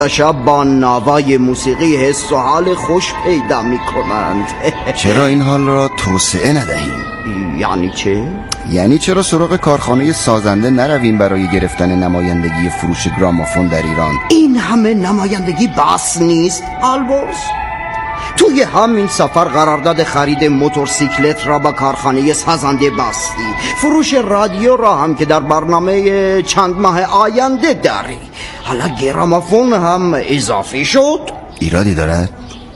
شب با نوای موسیقی حس و حال خوش پیدا می کنند. چرا این حال را توسعه ندهیم؟ یعنی چه؟ یعنی چرا سراغ کارخانه سازنده نرویم برای گرفتن نمایندگی فروش گرامافون در ایران؟ این همه نمایندگی بس نیست البرز. توی همین سفر قرارداد خرید موتورسیکلت را با کارخانه سازنده بستی، فروش رادیو را هم که در برنامه چند ماه آینده داری، حالا گرامافون هم اضافه شد. ایرادی دارد؟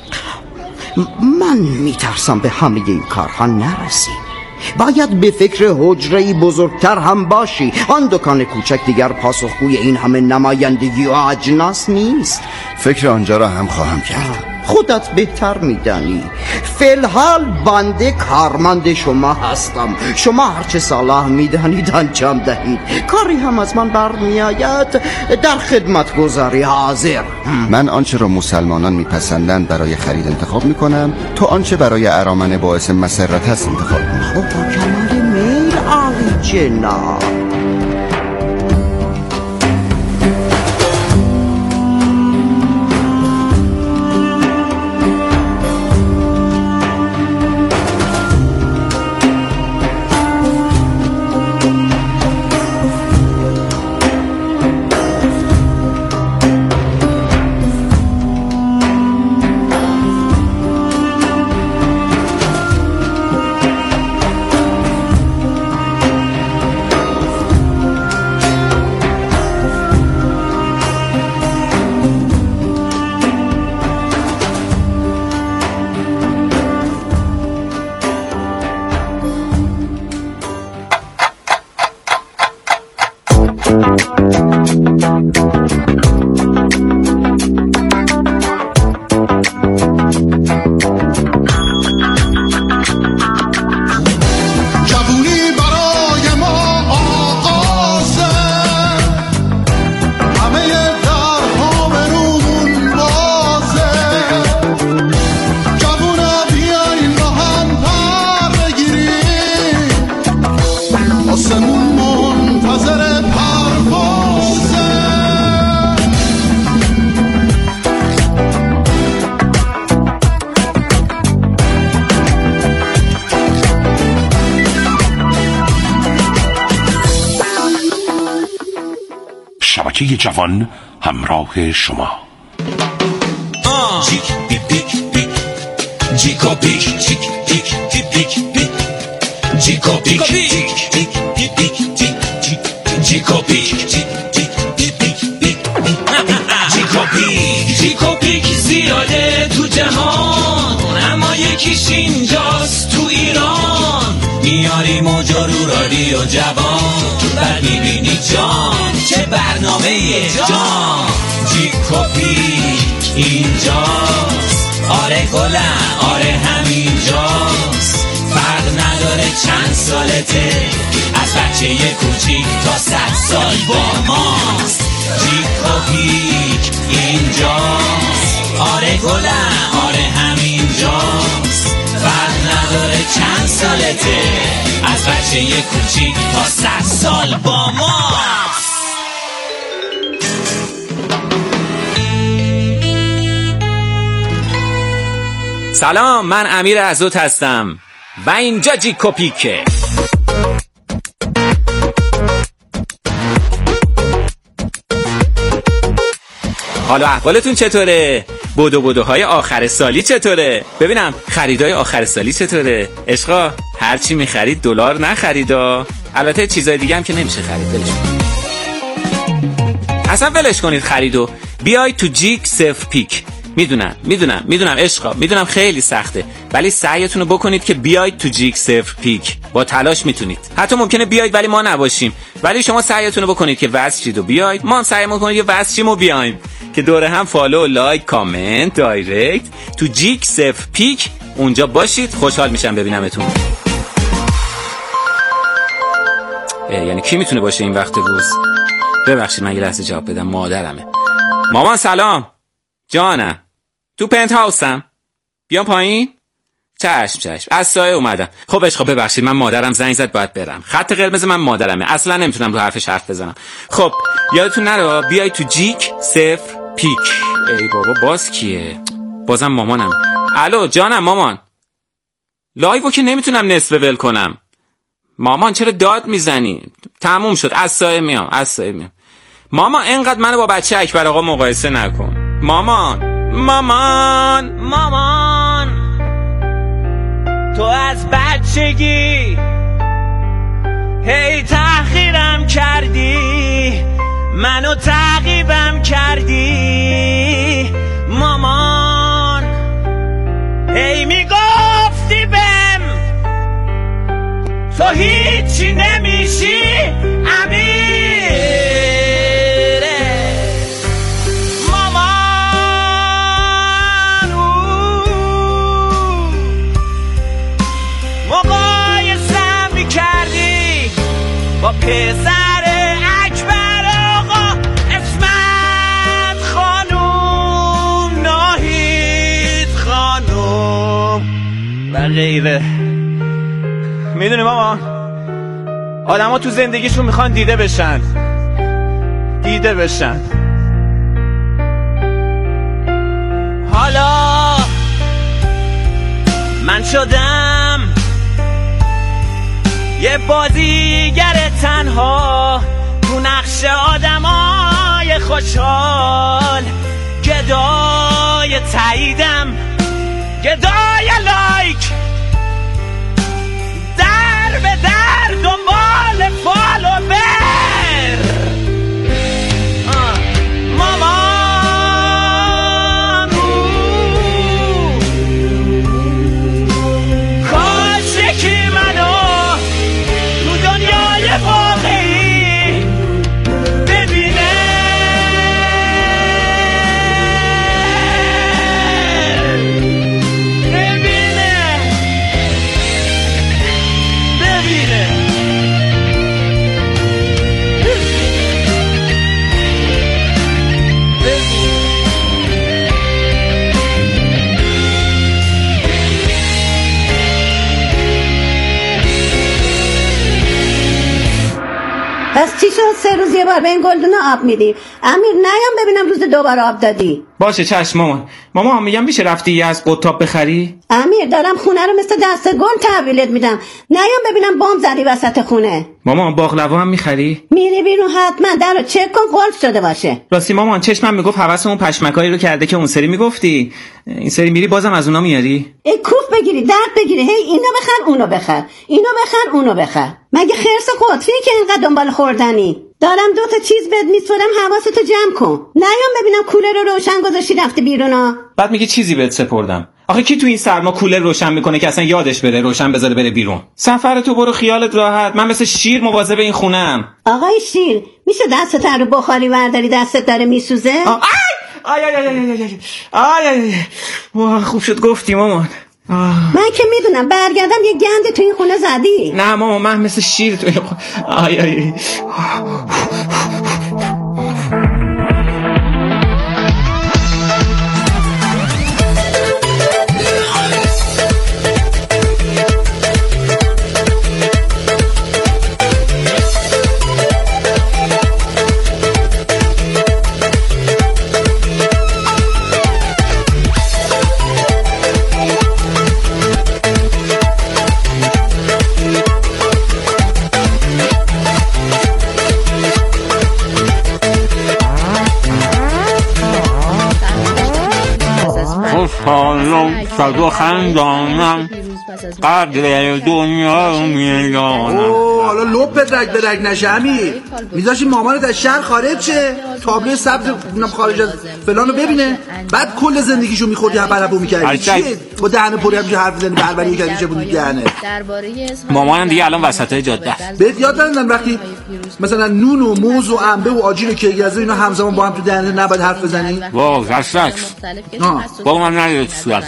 من میترسم به همه این کارها نرسیم. باید به فکر حجره‌ای بزرگتر هم باشی. آن دکان کوچک دیگر پاسخگوی این همه نمایندگی و اجناس نیست. فکر آنجا را هم خواهم کرد. خودت بهتر میدانی. فی‌الحال بنده کارمند شما هستم. شما هرچه صلاح میدانید انجام دهید. کاری هم از من برمیآید در خدمت گذاری حاضر. من آنچه را مسلمانان میپسندند برای خرید انتخاب میکنم، تو آنچه برای ارامن باعث مسرت هست انتخاب کن. خب با کمال میل عالی جناب. شبکه جوان همراه شما. جیک پیک پیک پیک جیکو پیک جیک پیک پیک پیک جیکو پیک جیک پیک پیک جیکو پیک جیک پیک پیک جیکو پیک جیکو پیک زیاده تو جهان، اما یکیش اینجاست تو ایران. میاری موجا رو رادیو جوان، بعد میبینی جان چه برنامه جان. جیکو پیک اینجاست، آره گلم آره همینجاست. فرق نداره چند سالته، از بچه کوچیک تا 100 سال با ماست. جیکو پیک اینجاست، آره گلم آره همینجاست. فرق نداره چند سالته، از بچه کوچیک تا 100 سال با ماست. سلام، من امیر عزوت هستم و اینجا جیکو پیکه. حالا احوالتون چطوره؟ بدوهای آخر سالی چطوره؟ ببینم خریدای آخر سالی چطوره؟ عشقا هرچی میخرید دلار نخریدا. البته چیزای دیگه هم که نمیشه خرید، ولش کنید. اصلا ولش کنید خریدو. بیاید تو جیک صفر پیک. میدونم عشقا، میدونم خیلی سخته، ولی سعیتون رو بکنید که بیاید تو جیک صفر پیک. با تلاش میتونید. حتی ممکنه بیاید ولی ما نباشیم، ولی شما سعیتون رو بکنید که وصل شید و بیاید. ما هم سعی میکنیم که وصل شیم و بیایم، که دوره هم فالو، لایک، کامنت، دایرکت تو جیک صفر پیک اونجا باشید. خوشحال میشم ببینمتون. یعنی کی میتونه باشه این وقت روز؟ ببخشید من یه لحظه جواب بدم. مادرمه. مامان سلام. جانم تو پنت هاوسم، بیام پایین؟ چشم از سایه اومدم. خب عشقا ببخشید من مادرم زنگ زد باید برم. خط قرمز من مادرمه، اصلا نمیتونم رو حرفش حرف بزنم. خب یادتون نره بیاید تو جیک صفر پیک. ای بابا باز کیه؟ بازم مامانم. الو جانم مامان. لایو که نمیتونم نصف ول کنم. مامان چرا داد میزنی؟ تموم شد. از سایه میام. مامان اینقدر منو با بچه اکبر آقا مقایسه نکن. مامان تو از بچگی هی تحقیرم کردی، منو تعقیبم کردی. مامان هی میگفتی بهم تو هیچی نمیشی امیره. مامان مقایسه میکردی با پسر اکبر آقا اسمت خانوم، ناهید خانوم و غیره. میدونی مامان آدم ها تو زندگیشون میخوان دیده بشن. حالا من شدم یه بازیگر تنها تو نقش آدمای خوشحال، گدای تاییدم، گدای لایک، در به در دنبال فالو بر. مامان کاش یکی منو تو دنیای واقعی ببینه. پس چی شد 3 روز یه بار به این گلدون آب میدی؟ امیر نیام ببینم روز 2 بار آب دادی. باشه چشم مامان میگم میشه رفتی یه از قطاب بخری؟ امیر دارم خونه رو مثل دست گل تحویلت میدم، نیام ببینم بمب زدی وسط خونه. مامان باقلوا هم میخری؟ میری بیرون حتما در رو چک کن قلف شده باشه. راستی مامان چشمم میگفت حواسمون پشمکایی رو کرده که اون سری میگفتی، این سری میری بازم از اونا میاری؟ کوف بگیری درد بگیری، هی اینو بخر اونو بخر، اینو بخر اونو بخر. مگه خرس قطری که اینقدر دنبال خوردنی؟ دارم 2 تا چیز بهت میسپرم حواستو جمع کن. نیام ببینم کولر رو روشن گذاشتی رفتی بیرونا. بعد میگی چیزی بهت سپردم. آخه کی تو این سرما کولر روشن میکنه که اصلا یادش بره روشن بذاره بره بیرون؟ سفرتو برو خیالت راحت، من مثل شیر مواظب این خونه‌ام. آقای شیر میشه دستت رو بخاری ورداری دستت داره میسوزه؟ آی خوب شد گفتی مامان. من که میدونم برگردم یه گند تو این خونه زدی. نه مامان من مثل شیر تو این خونه. خوشحالم شد و خندانم قدر دنیا میدانم. حالا لپت رگ به رگ نشه امیر، میذاشی مامانت از شهر خارج شه تابلو سبز خارج از فلانو ببینه، بعد کل زندگیشو میخوردی هبربو میکردی. چیه با دهن پری همینجا حرف بزنی بربری کردی چه بود دهنه؟ مامانم دیگه الان وسطای جاده است. بهت یاد ندادن وقتی مثلا نون و موز و انبه و آجیل و کیگزه اینا همزمان با هم تو دهنت نباید حرف بزنی؟ واو رسک بابا من ندیده تو صورتت.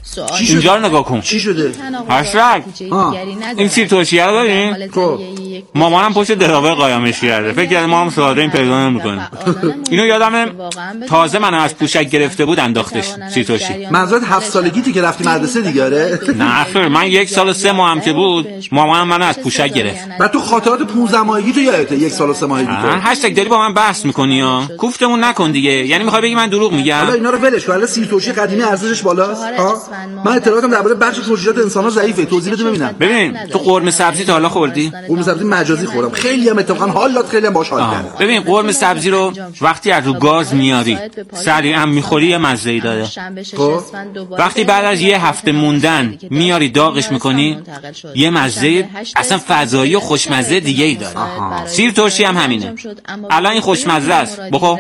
اینجا رو نگاه کن. چی شده؟ هشتگ این سیر ترشیه رو ببین. مامانم پشت دراور قایمش کرده. فکر کردم ما هم ساده این پیدا نمی‌کنیم. اینو یادمه تازه منو از پوشک گرفته بود انداختش سیر ترشی. منظورت 7 سالگیتی که رفتی مدرسه دیگه؟ آره. نه خیر، من 1 سال و 3 ماه هم که بود مامانم منو از پوشک گرفت. بعد تو خاطرات 15 ماهگی تو یادته 1 سال و 3 ماهگی تو؟ هشتگ داری با من بحث می‌کنی ها؟ کوفتمون نکن دیگه. یعنی می‌خوای بگی من دروغ میگم؟ حالا اینا رو ولش کن. حالا سیر ترشی قدیمی ارزشش بالاست. من اطلاعاتم درباره بخش ترشیحات انسان‌ها ضعیفه. توضیح بده ببینم. ببین تو قرمه سبزی تا حالا خوردی؟ قرمه سبزی مجازی خوردم. خیلی هم اتفاقا حال داد، خیلی هم باحال کردم. ببین قرمه سبزی رو وقتی از رو گاز میاری سریعا میخوری یه مزه‌ای داره. وقتی بعد از یه هفته موندن میاری داغش میکنی یه مزه اصلا فضایی و خوشمزه دیگه ای داره. سیر ترشی هم همینه. الان این خوشمزه است. بخور.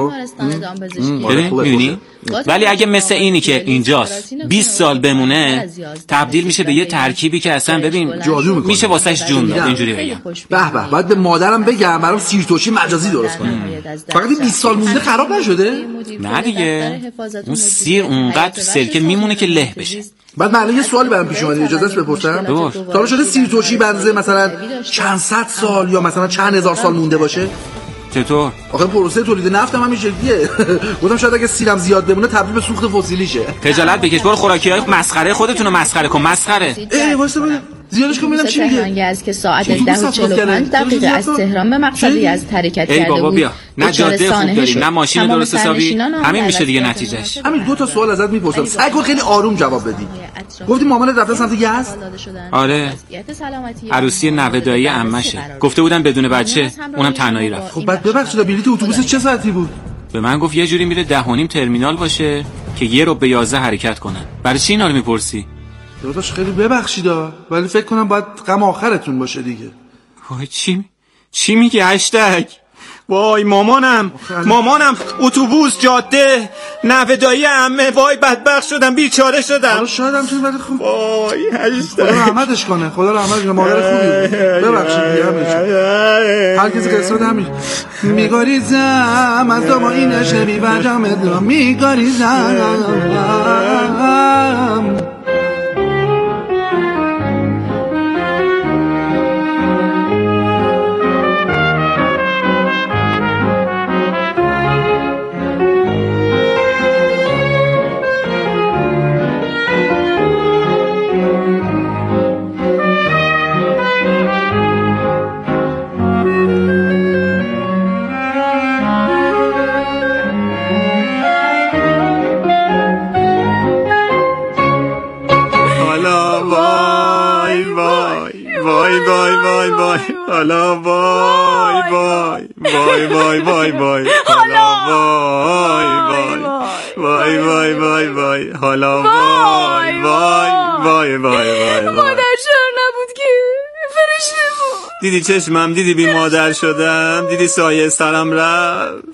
ببین ولی اگه مثل اینی که اینجاست 20 سال بمونه تبدیل میشه به یه ترکیبی که اصلا ببین میشه واسش جون داد. اینجوری بگم. به به، باید به مادرم بگم برام سیر ترشی مجازی درست کنه. فقط 20 سال مونده خراب نشده؟ نه دیگه، اون سیر اونقدر تو سرکه میمونه که له بشه. بعد من یه سوالی برام پیش اومد، اجازه است بپرسم؟ تا حالا شده سیر ترشی بنزه مثلا چند صد سال یا مثلا چند هزار سال مونده باشه؟ چطور؟ آخه پروسه تولید نفت هم همین شکلیه. گفتم شاید اگه سیرم زیاد بمونه تبدیل به سوخت فسیلی شه. خجالت بکش، برو خوراکیای مسخره خودتونو مسخره کن. مسخره. واسه ببینم زیادش کن ببینم چی میگه. از که ساعت 10:45 از تهران به مقصد یزد حرکت کرده بود. ای بابا بیا، نه جاده خوب داریم نه ماشین درست حسابی، همین میشه دیگه نتیجهش. همین 2 تا سوال ازت میپرسم، سعی کن خیلی آروم جواب بدی. گفتی مامانت رفته سمت یزد؟ آره، عروسی نوه دایی عمشه. گفته بودن بدون بچه اونم تنهایی رفت. خب بعد ببخشید بلیط اتوبوس چه ساعتی بود؟ به من گفت یه جوری میره 10:30 ترمینال باشه که 1:11 حرکت کنن. برای چی اینا رو میپرسی؟ داداش خیلی ببخشیدا، ولی فکر کنم باید غم آخرتون باشه دیگه. وای چی میگی هشتگ؟ وای مامانم اتوبوس جاده نوه دایی عمه، وای بدبخت شدم بیچاره شدم. حالا شاید هم توی ولی خوب وای هشتگ خدا رحمتش کنه، خدا رحمتش کنه، مادر خوبی بود. ببخشید دیگه هر کسی که قصه همین میگاریزم از دو ما اینش نمیبرم میگاریزم. حالا وای مادر شهر نبود که فرشته بود. دیدی چشمم، دیدی بی مادر شدم، دیدی سایه سرم رفت.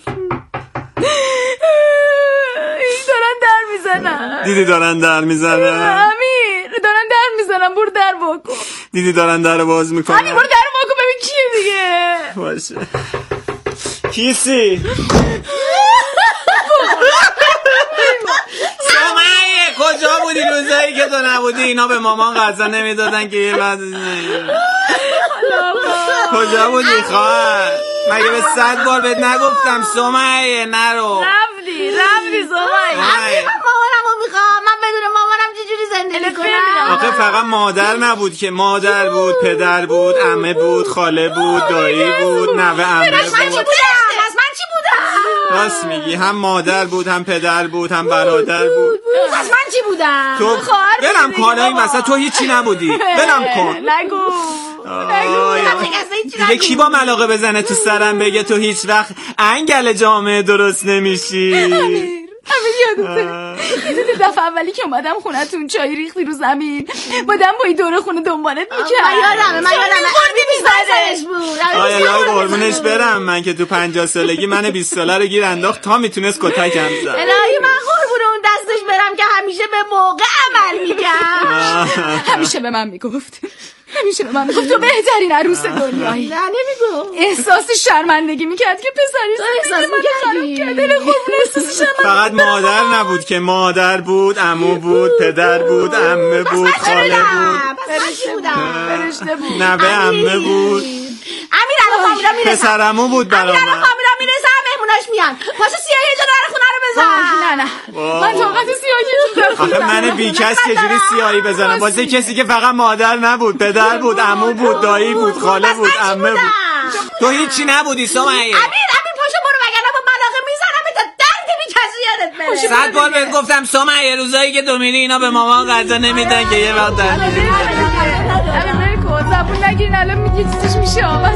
دیدی دارن در میزنن امیر، دارن در میزنن، برو در واکن. دیدی دارن در باز میکنن. امیر برو در واکن ببین کیه دیگه. باشه کیسی؟ سمیه کجا بودی روزایی که تو نبودی؟ اینا به مامان غذا نمیدادن که یه بعد کجا بودی خواهر؟ مگه به 100 بار بهت نگفتم سمیه نرو؟ رفتی سمیه. مامانمو میخوام، من بدون مامانم چجوری زندگی کنم؟ آخه فقط مادر نبود که، مادر بود، پدر بود، عمه بود، خاله بود، دایی بود، نوه عمه بود. من چی بودم؟ راست میگی، هم مادر بود، هم پدر بود، هم برادر بود. من چی بودم؟ تو برم کالا این وسط تو هیچی نبودی. برم کن. نگو. دیگه کی با ملاقه بزنه تو سرم بگه تو هیچ وقت انگل جامعه درست نمیشی؟ همین یادته دیدی دفعه اولی که اومدم خونتون چای ریختی رو زمین، بادم با این دور خونه دنبالت میکرد. من یادمه خوردی بود. آیا قربونش برم، من که تو 50 سالگی من 20 ساله رو گیر انداخت تا میتونست کتکم زد. الهی من قربون اون دستش برم که همیشه به موقع عمل میکرد. همیشه به من میگفت همیشه به من میگفت تو بهترین عروس دنیایی. نه نمیگو. احساس شرمندگی میکرد که پسری احساس میکردی. دل خوب احساس شرمندگی. فقط مادر نبود که مادر بود، عمو بود، پدر بود، عمه بود، خاله بود، فرشته بود، نوه عمه بود، امیر الان فامیلا میرسن، پسر عمو بود برام. امیر الان فامیلا میرسن، مهموناش میان. پاشو سیاهی تو در خونه رو بزن. نه من طاقت سیاهی تو در آخه من بیکس چجوری سیاهی بزنم واسه کسی که فقط مادر نبود، پدر بود، عمو بود، دایی بود، خاله بود، عمه بود. تو هیچی نبودی سمیه. امیر پاشو برو وگرنه با ملاقه میزنم تا درد بیکسی یادت بره. 100 بار بهت گفتم سمیه روزایی که تو میری اینا به مامان غذا نمیدن که یه وقت در میری. امیر کو زبون نگیرین الان میگی چیزش میشه آواز.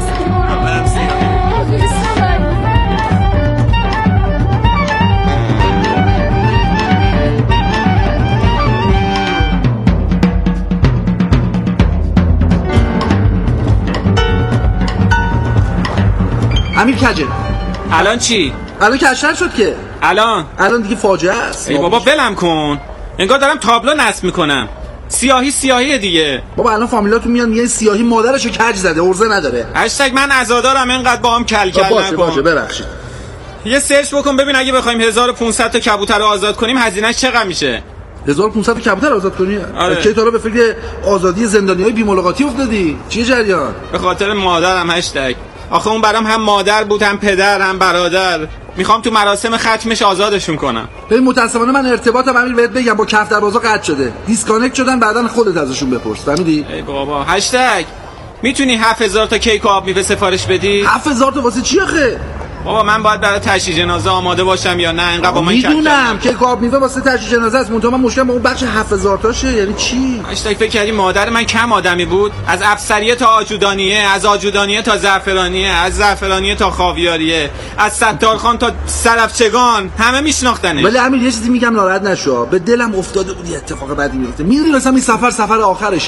امیر کجه الان چی؟ الان کشتر شد که الان دیگه فاجعه است. ای بابا ولم کن، انگار دارم تابلو نصب میکنم. سیاهی دیگه. بابا الان فامیلاتون میان میگن سیاهی مادرشو کج زده، ارزه نداره. هشتگ من عزادارم، اینقدر با هم کل نکن. باشه ببخشید. یه سرچ بکن ببین اگه بخوایم 1500 تا کبوتر رو آزاد کنیم هزینه‌اش چقدر میشه. 1500 تا کبوتر آزاد کنی؟ آره. کی تا حالا به فکر آزادی زندانیای بی ملاقاتی افتادی؟ چیه جریان؟ به خاطر مادرم هشتگ. آخه اون برام هم مادر بود، هم پدر، هم برادر. میخوام تو مراسم ختمش آزادشون کنم. ببین متاسفانه من ارتباطم امیر بهت بگم با کف دروازه قطع شده. دیسکانکت شدن، بعدن خودت ازشون بپرس. فهمیدی؟ ای بابا هشتگ میتونی 7000 تا کیک و آب میوه سفارش بدی؟ 7000 تا واسه چی آخه؟ بابا من باید برای تشییع جنازه آماده باشم یا نه؟ اینقدر با من میدونم کیک و آب میوه واسه تشییع جنازه است، منتها من مشکل با اون بخش 7000 تاشه. یعنی چی؟ هشتگ فکر کردی مادر من کم آدمی بود؟ از افسریه تا آجودانیه، از آجودانیه تا زعفرانیه، از زعفرانیه تا خاویاریه، از ستارخان تا سرفچگان، همه میشناختنش. ولی امیر یه چیزی میگم ناراحت نشو، به دلم افتاده بود یه اتفاق بدی میفته. میدونی مثلا این سفر آخرشه.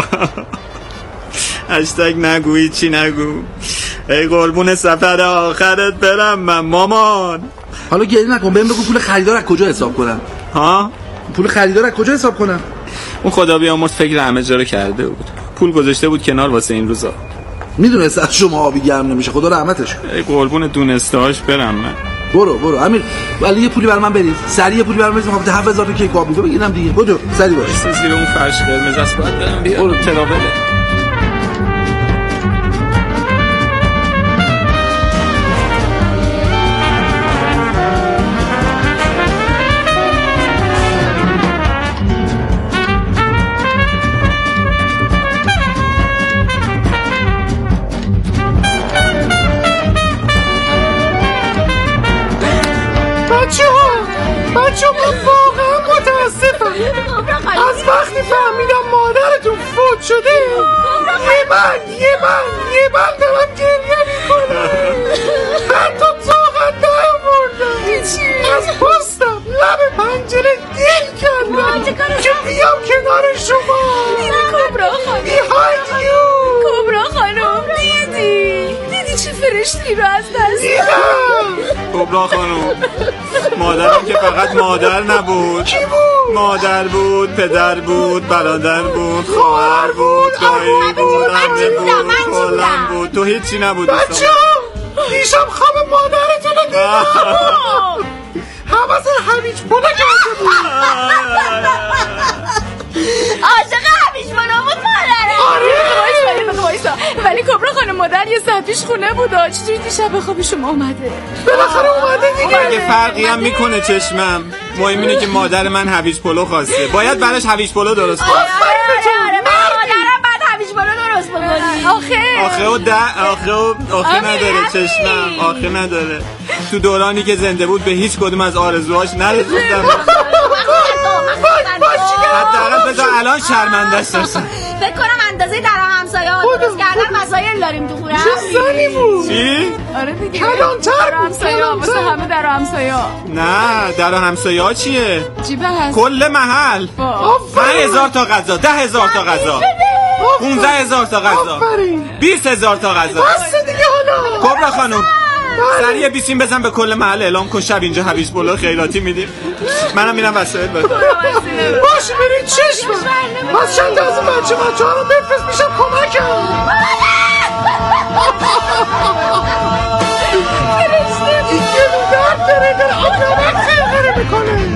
هشتگ نگویی چی نگو. ای قربون سفر آخرت برم من مامان. حالا گریه نکن، بهم بگو پول خریدار از کجا حساب کنم؟ ها؟ پول خریدار از کجا حساب کنم؟ اون خدا بیامرز فکر همه جا رو کرده بود، پول گذاشته بود کنار واسه این روزا. میدونست از شما آبی گرم نمیشه، خدا رحمتش کنه. ای قربون دونستهاش برم من. برو امیر، ولی یه پولی برام من بدید، سریع یه پولی برام بدید، میخوام 7000 تا کیک آب میوه بگیرم دیگه. بدو سریع باش. زیر اون فرش قرمز است باید برم بیارم. برو تراوله. بچه من واقعا متاسفم. از وقتی فهمیدم مادرتون فوت شده یه من دارم گریه میکنم. حتی طاقت نیاوردم، از پستم لب پنجره گل کردم که بیام کنار شما. کبرا خانم، کبرا خانم دیدی چه فرشتی رو از دست دیدم. کبرا خانم مادرم که فقط مادر نبود. کی بود؟ مادر بود، پدر بود، برادر بود، خواهر بود، دایی بود، عمه بود، خالم بود. تو هیچی نبودی. بچه دیشب خواب مادرتون رو دیدم. حوض هویج پلو کرده بود. عاشق هویج پلو بود مادره. آره ولی کبرا خانم مادر یه ساعت پیش خونه بود. چطوری دیشب به خواب شما اومده؟ بالاخره اومده دیگه. اگه فرقی هم میکنه چشمم، مهم اینه که مادر من هویج پلو خواسته، باید براش هویج پلو درست کنم. آره مادرم بعد هویج پلو درست بکنی. آخه نداره چشمم، آخه نداره. تو دورانی که زنده بود به هیچ کدوم از آرزوهاش نرسیدم. حداقل بذار الان شرمنده‌اش داشتم. فکر کنم اندازه در همسایه‌ها درست کردن مسائل داریم تو خونه. چه زنی بود؟ چی؟ آره دیگه کلانتر همسایه‌ها واسه همه در همسایه‌ها. نه در همسایه‌ها چیه؟ جیبه هست کل محل. 5000 تا غذا، 10000 تا غذا، 15000 تا غذا، 20000 تا غذا. بس دیگه حالا. کبرا خانم سریع بیسیم بزن به کل محل اعلام کن شب اینجا هویج بالا خیراتی میدیم. منم میرم وسایل بدم. باش برید چشم از چند از این بچه ها رو بفرست میشم کمکم. این گلو درد داره آب نمک خیلی میکنه.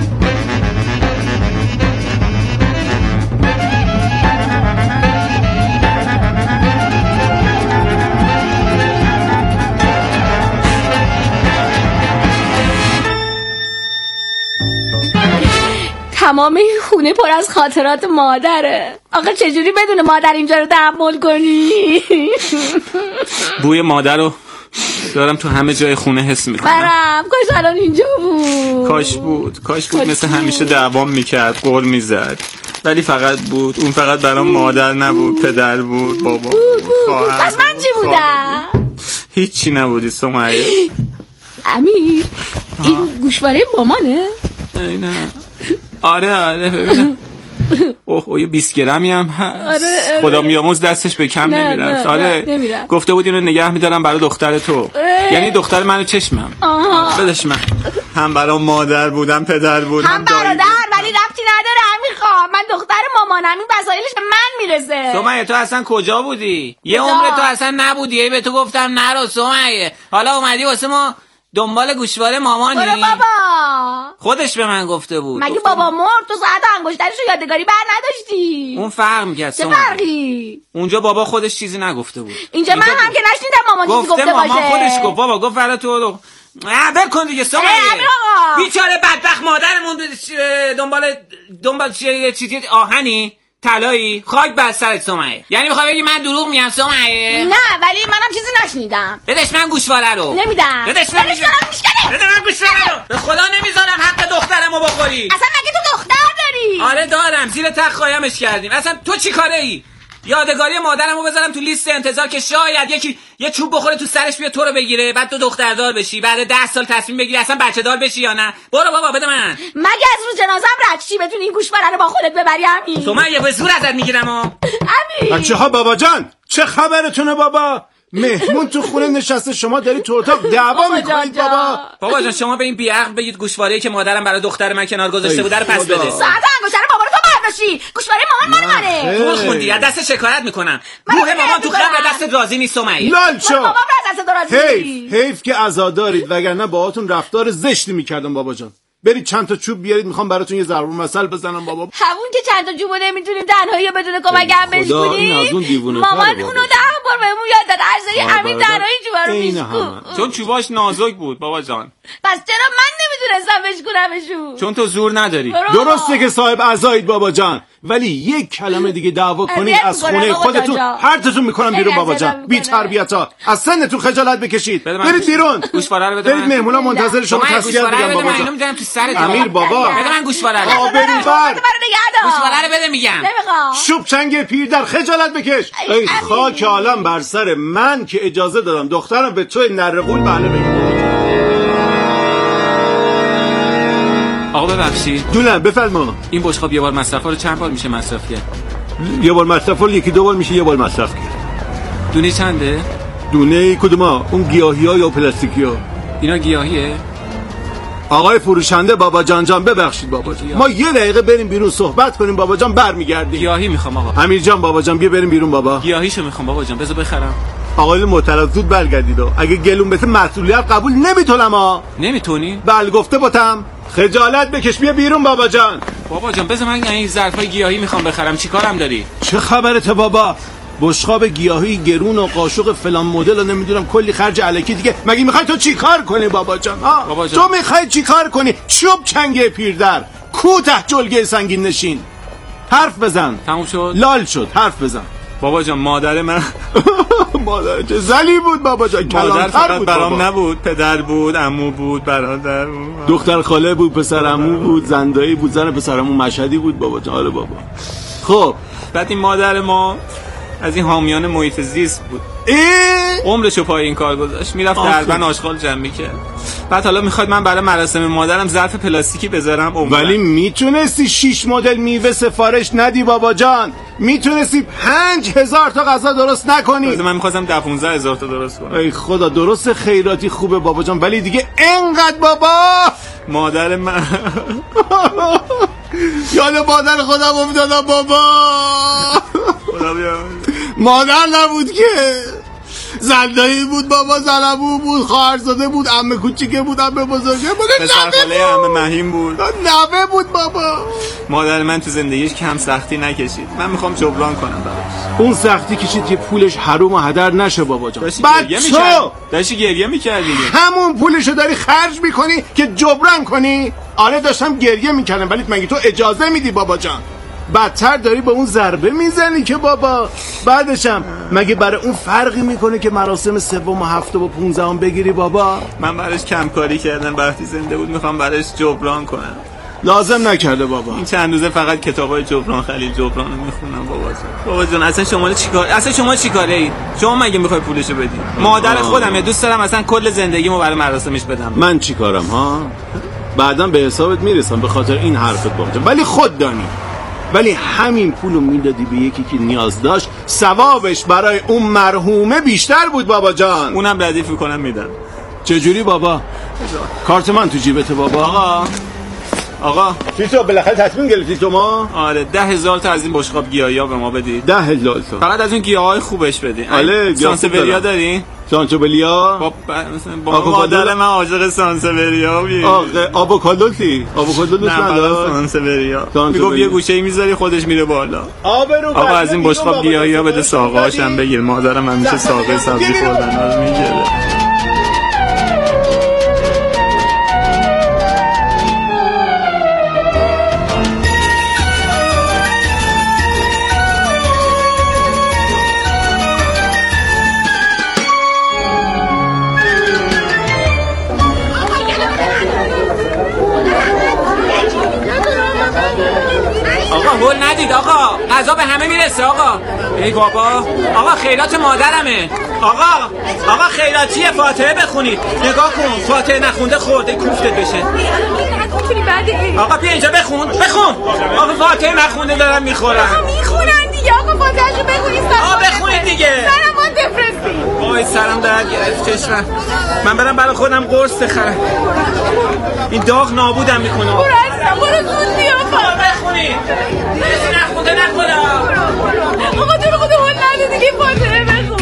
تمام این خونه پر از خاطرات مادره. آقا چجوری بدون مادر اینجا رو تحمل کنی؟ بوی مادر رو دارم تو همه جای خونه حس میکنم. برم کاش الان اینجا بود. کاش بود مثل همیشه دعوام میکرد، قول میزد، ولی فقط بود. اون فقط برام مادر نبود، پدر بود، بابا بود. پس من چی بودم؟ هیچی نبودی سمیه. امیر این گوشواره مامانه؟ نه آره ببینم. اوه یه 20 گرمی هم هست. آره. خدا بیامرز دستش به کم نمیرفت. آره گفته بود اینو نگه میدارم برای دختر تو. یعنی دختر منو چشمم. بدش من. هم برای مادر بودم، پدر بودم، هم برادر، ولی ربطی نداره امیر خان. من دختر مامانم، این وسایلش به من میرسه. سمیه تو اصلا کجا بودی؟ یه عمر تو اصلا نبودی. به تو گفتم نرو سمیه. حالا اومدی واسه ما دنبال گوشواره مامانی. برو بابا. خودش به من گفته بود. مگه بابا مرد تو ساعت انگشترشو یادگاری بر نداشتی؟ اون فرق میکرد. چه فرقی؟ اونجا بابا خودش چیزی نگفته بود. اینجا من هم که نشنیدم مامان چیزی گفته باشه. مامان خودش گفت. بابا گفت برای تو بکن دیگه سمیه. بیچاره بدبخت مادرمون دنبال چیزی آهنی طلایی خاک بر سرت سمیه. یعنی میخوای بگی من دروغ میگم سمیه؟ نه ولی منم چیزی نشنیدم. بدش من گوشواره رو. نمیدم. بدش من گوشواره رو. به خدا نمیذارم حق دخترمو بخوری. اصلا مگه تو دختر داری؟ آره دارم. زیر تخت قایمش کردیم. اصلا تو چی کاره ای؟ یادگاری مادرمو بذارم تو لیست انتظار که شاید یکی یه چوب بخوره تو سرش بیا تو رو بگیره، بعد تو دختردار بشی، بعد 10 سال تصمیم بگیری اصلا بچه دار بشی یا نه. برو بابا بده من. مگه از روز جنازم رد چی بتونی این گوشواره رو با خودت ببری همین؟ تو من یه به زور ازت میگیرم. امین بچه‌ها بابا جان چه خبرتونه بابا؟ مهمون تو خونه نشسته شما داری تو اتاق دعوا میکنید بابا. بابا جان شما به این بیعقل بگید گوشواره‌ای که مادرم برای دختر من کنار گذاشته بود رو پس بده. ساعت انگشتر بابا رو تو برداشتی. گوشواره مامان مال منه. تو خوندی از دست شکایت میکنم. روح مامان تو قبر دست راضی نیست سمیه. لال شو. بابا از دست راضی. حیف که عزادارید وگرنه باهاتون رفتار زشتی میکردم بابا جان. برید چند تا چوب بیارید میخوام براتون یه ضرب المثل بزنم بابا. همون که چند تا چوبو نمیتونیم تنهایی بدون کمک هم بشکنیم. مامان اونو 10 بار بهمون یاد داد. هر سری امین تنهایی چوبا رو میشکن. چون چوباش نازک بود بابا جان. پس چرا من نمیتونستم بشکنمشون؟ چون تو زور نداری. درسته که صاحب عزایید بابا جان، ولی یک کلمه دیگه دعوا کنید از خونه خودتون هرتون میکنم بیرون بابا جان. بی تربیتا. از سنتون خجالت بکشید. برید بیرون. گوشواره رو بده. برید مهمونا منتظر شما تسلیت میگن بابا جان. امیر بابا بده من گوشواره رو. برید بر. گوشواره رو بده میگم. نمیخوام. شوب چنگ پیر در خجالت بکش. ای خاک عالم بر سر من که اجازه دادم دخترم به تو نرقول بهانه بگم. آقا ببخشید. جونم بفرما. این بشقاب یه بار مصرفا رو چند بار میشه مصرف کرد؟ یه بار مصرف رو یکی 2 بار میشه یه بار مصرف کرد. دونه چنده؟ دونه کدوما؟ اون گیاهی‌ها یا پلاستیکی‌ها؟ اینا گیاهیه؟ آقای فروشنده بابا جان ببخشید بابا جان. ما یه دقیقه بریم بیرون صحبت کنیم بابا جان برمیگردیم. گیاهی میخوام آقا. امیر جان بابا جان بیا بریم بیرون بابا. گیاهیشو میخوام بابا جان بذار بخرم. آقای محترم زود برگردید. اگه گلوم بته مسئولیت قبول نمیتونم ها. نمیتونی؟ بله گفته باتم. خجالت بکش بیا بیرون بابا جان. بابا جان بذار من این ظرفای گیاهی میخوام بخرم. چیکارم داری؟ چه خبرته بابا؟ بشقاب گیاهی گرون و قاشق فلان مدل و نمیدونم کلی خرج الکی دیگه. مگه میخوای تو چیکار کنی بابا جان؟ بابا جان. تو میخوای چیکار کنی؟ چوب چنگه پیردر کوته جلگه سنگین نشین. حرف بزن. تموم شد؟ لال شد. حرف بزن. بابا جان مادر من مادر چه زلی بود بابا جان. مادر فقط برام نبود، پدر بود، عمو بود، برادر بود، دختر خاله بود، پسر عمو بود، زندایی بود، زن پسر عمو مشهدی بود بابا جان. آره بابا. خب بعد این مادر ما از این حامیان محیط زیست بود. عمرشو پای این کار گذاشت، میرفت دربن آشغال جمع میکرد. بعد حالا میخواد من برای مراسم مادرم ظرف پلاستیکی بذارم عمرم. ولی میتونستی 6 مدل میوه سفارش ندی بابا جان، میتونستی 5000 تا غذا درست نکنی. من میخواستم 15000 تا درست کنم. ای خدا، درست خیراتی خوبه بابا جان، ولی دیگه انقدر بابا. مادر من یاد مادر خودم افتادم بابا. خدا بیامرزه. مادر نبود که، زندایی بود بابا، زنبو بود، خواهرزاده بود، عمه کوچیکه بود، عمه بزرگه بود، پسرخاله عمه مهین بود، نوه بود بابا. مادر من تو زندگیش کم سختی نکشید، من میخوام جبران کنم براش. اون سختی کشید که پولش حروم و هدر نشه بابا جان. داشتی گریه میکردی، همون پولشو داری خرج میکنی که جبران کنی. آره داشتم گریه میکردم، ولی مگه تو اجازه میدی بابا جان؟ بدتر داری به اون ضربه میزنی که بابا. بعدشم مگه برای اون فرقی میکنه که مراسم 3 و 7 و 15 بگیری بابا؟ من براش کمکاری کردم وقتی زنده بود، میخوام براش جبران کنم. لازم نکرده بابا. این چند روزه فقط کتابای جبران خلیل جبران رو میخونم بابا جان. اصلا شما چیکاره اید؟ شما مگه میخوای پولشو بدی؟ مادر خودمه، دوست دارم اصلا کل زندگیمو برای مراسمش بدم. من چیکارم ها؟ بعداً به حسابت میرسم به خاطر این حرفت بابا جان. ولی خود دانی، ولی همین پولو میدادی به یکی که نیاز داشت، ثوابش برای اون مرحومه بیشتر بود بابا جان. اونم ردیف میکنم میدم. چجوری بابا؟ کارت من تو جیبته بابا. آقا چی تو بالاخره تصمیم گرفتی تو ما؟ آره 10,000 تا از این بشقاب گیاهی ها به ما بدید. 10,000 تا فقط از اون گیاهای خوبش بدید. آره سانسوریا داری؟ سانسوریا؟ با مادر من عاشق سانسوریا بود. آووکادو چی؟ آووکادو دوست نداره؟ سانسوریا میگم یه گوشه‌ای میذاری خودش میره بالا. آقا از این بشقاب گیاهی ها بده، ساقه‌اشم بگیر. مادرم همیشه ساقه سبزی خوردن رو میگیره. آقا هول ندید آقا، غذا به همه میرسه آقا. ای بابا، آقا خیرات مادرمه. آقا خیراتیه، فاتحه بخونید. نگاه کن، فاتحه نخونده خورده کوفتت بشه. آقا بیا اینجا بخون. آقا فاتحه نخونده دارم میخورم. میخونن دیگه آقا، فاتحه‌شو بخونید. بخونید دیگه. سرمون دپرسی. وای سرم درد گرفت چشمم. من برم برای خودم قرص بخرم. این داغ نابودم میکنه. برو زود بیا. بخونید. نخونده نخونم. آقا تو رو خدا هول نده دیگه، فاتحه بخون.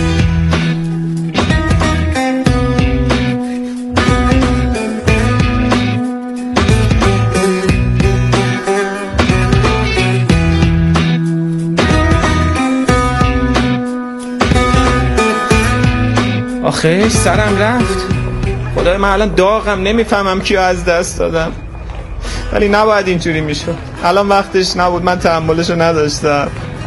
آخه سرم رفت. خدای من الان داغم، نمیفهمم کیو از دست دادم. ولی نباید اینجوری میشد. الان وقتش نبود، من تحملشو نداشتم.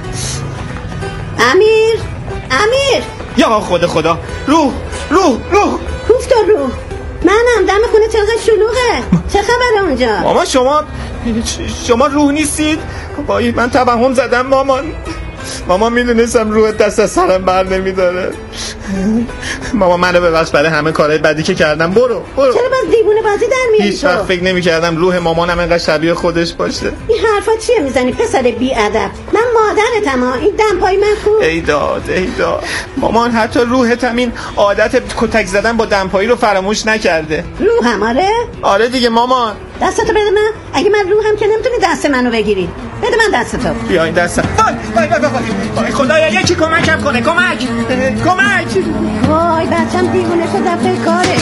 امیر یا خدا روح کوفت روح. منم دم خونه چقدر شلوغه. چه خبره اونجا؟ مامان شما روح نیستید؟ وای من توهم زدم مامان میدونستم روحت دست از سرم بر نمیداره. مامان منو ببخش برای همه کارهای بدی که کردم. برو چرا باز دیوونه بازی در میاری؟ هیچ وقت فکر نمی‌کردم روح مامانم اینقدر شبیه خودش باشه. این حرفا چیه میزنی پسر بی ادب؟ من مادرتم ها. این دمپای من خوب. ای داد مامان حتی روحت هم این عادت کتک زدن با دمپایی رو فراموش نکرده. روحم آره دیگه مامان. دستتو بده من. اگه من روحم که نمیتونی دست منو بگیری. بده من دستتو. بیا این دستم. وای خدایا یکی کمکم کنه. کمک. وای بچم دیوونه شده به کاره.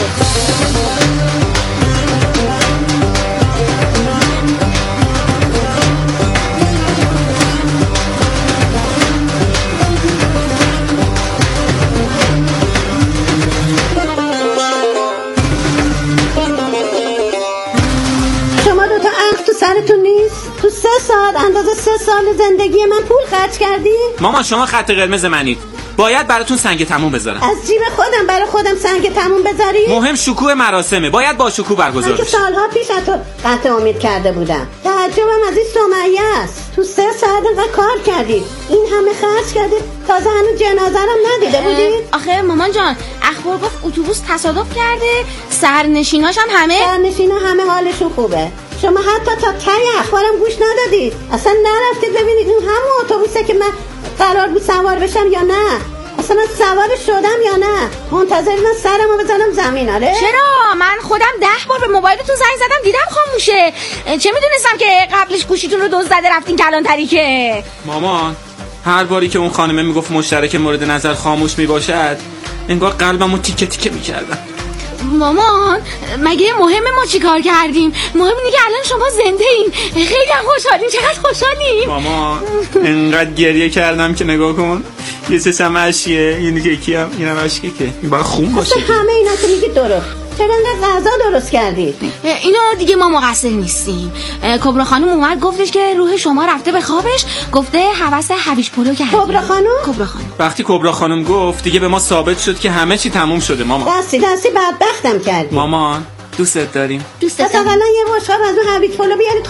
شما دوتا عقل تو سرتون نیست؟ تو 3 سال اندازه 3 سال زندگی من پول خرج کردی؟ مامان شما خط قرمز منید. باید براتون سنگ تموم بذارم. از جیب خودم برای خودم سنگ تموم بذاری؟ مهم شکوه مراسمه، باید با شکوه برگزار بشه. من که سالها پیش از تو قطع امید کرده بودم. تعجبم از این سمیه است. تو 3 ساعت اینقدر کار کردید، این همه خرج کردید، تازه هنوز جنازه رو ندیده بودید؟ آخه مامان جان اخبار گفت اتوبوس تصادف کرده، سرنشیناش هم همه حالشون خوبه. شما حتی تا ته اخبارم گوش ندادید، اصلا نرفتید ببینید این همون اتوبوسه که من قرار بود سوار بشم یا نه، اصلا سوار شدم یا نه. منتظرم سرمو بزنم زمین. آره چرا؟ من خودم 10 بار به موبایلتون زنگ زدم دیدم خاموشه. چه میدونستم که قبلش گوشیتون رو دزد رفتین کلانتری که. مامان هر باری که اون خانمه میگفت مشترک مورد نظر خاموش میباشد انگار قلبمو تیکه تیکه میکردم. مامان مگه مهمه ما چی کار کردیم؟ مهم اینه که الان شما زنده این. خیلی هم خوشحالیم. چقدر خوشحالیم. مامان انقدر گریه کردم که نگاه کن، یه سسم اشیه، یکی هم اینم اشکه که این باید خون باشه. همه اینا که میگید درست. چرا انقدر غذا درست کردید؟ اینا دیگه ما مقصر نیستیم. کبرا خانم اومد گفتش که روح شما رفته به خوابش، گفته هوس هویج پلو کردی. کبرا خانم وقتی کبرا خانم گفت دیگه به ما ثابت شد که همه چی تموم شده. مامان دستی بدبختم کردی. مامان دوستت داریم. دوستت دارم. یه بشقاب از اون هویج پلو بیارید